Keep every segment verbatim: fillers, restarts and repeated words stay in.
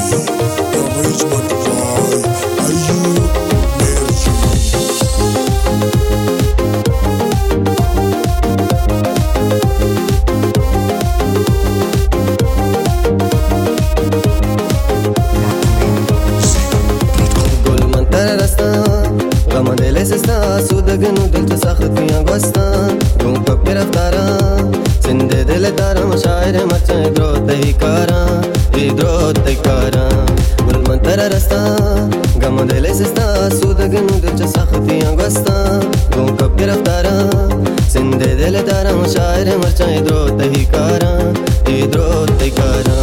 سودگنو دل تو سختیاں گوستان گوں کبھی رفتاراں زندے دل دارا مشاعر مچیں درو تہی کاراں درو تہی کاراں گل منتر رستا گم دل سستا سودگنو دل تو سختیاں گوستان گوں کبھی رفتاراں زندے دل دارا مشاعر مچیں درو تہی کاراں درو تہی کاراں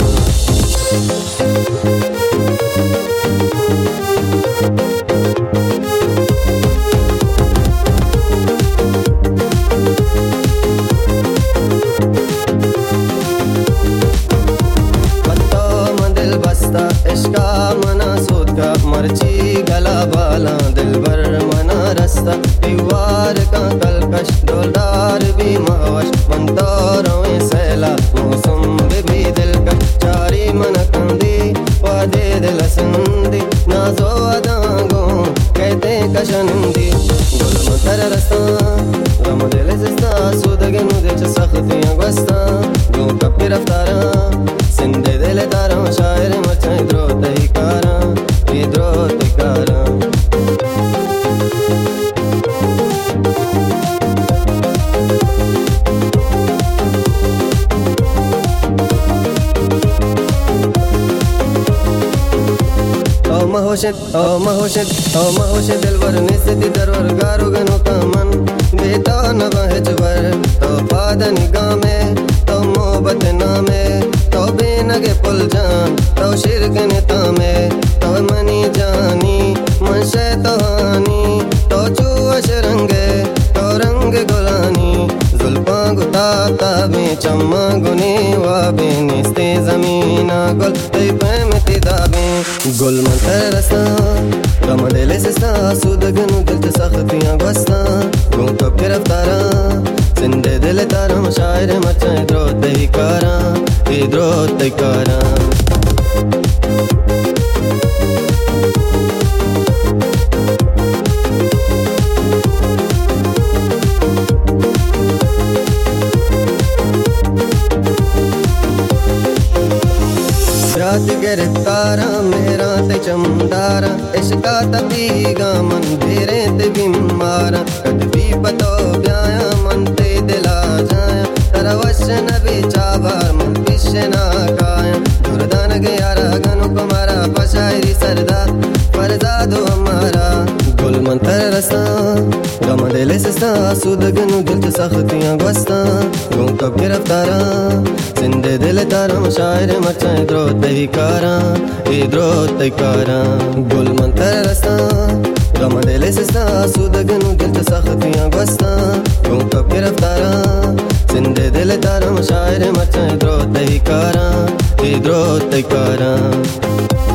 मर्ची गला बाला दिल भर मना रस्ता दीवार का कलकश डोलदार भी महवश मंतौरों सैला मौसम भी दिलकश चारी मन कंदी वादे दिल संदी नाजो अदागो कहते कशनंदी गुल मतर रस्ता गम दिल सिस्ता सूदगे मुझे सख्तियां गस्ता गो कपी रफ्तारा सिंधे दिल तारा शायर मचाए द्रो तही कारा द्रो तही कारा महोशत ओ महोशत ओ महोशत दिलवर निस्ती दरवर गारो गनो कामन बेता न बहजवर तो पाद निगाह में तो मोहब्बत नामे तो बेनगे पुल जान तो शिरक निता में तो मनी जानी मन शैतानी तो चूअश रंगे तो रंग गुलानी जुल्फा गुता ताबे चम्मा गुने वाबे निस्ते जमीना गुल तई पैमती दाबे गुल मंतर रस्ता गम दिल सिस्ता सूदगनु दिल ते सख्तियां गस्ता गूं कभी रफ्तारा जिंदे दिल तारा मशायर मचाए द्रो तही कारा द्रो तही कारा रात गिरफ्तारा मेरा ते चमदारा इश्का तबीगा मन तेरे ते बीमारा कद भी पतो ब्याया मन ते दिला जाया तरवश नबी चाबार मन पिछे ना काया दुर्दान गयारा गनु कुमारा पशायरी सरदा फरजादो हमारा गुल मंतर रस्ता गम दिल सिस्ता सूदगनु दिल ते सख्तियां गस्ता गूं कभी रफ्तारा जिंदे दिल तारा मशायर मचाए द्रो तही कारा द्रो तही कारा गुल मंतर रस्ता गम दिल सिस्ता सूदगनु दिल ते सख्तियां गस्ता गूं कभी रफ्तारा जिंदे दिल तारा मशायर मचाए द्रो तही कारा द्रो तही कारा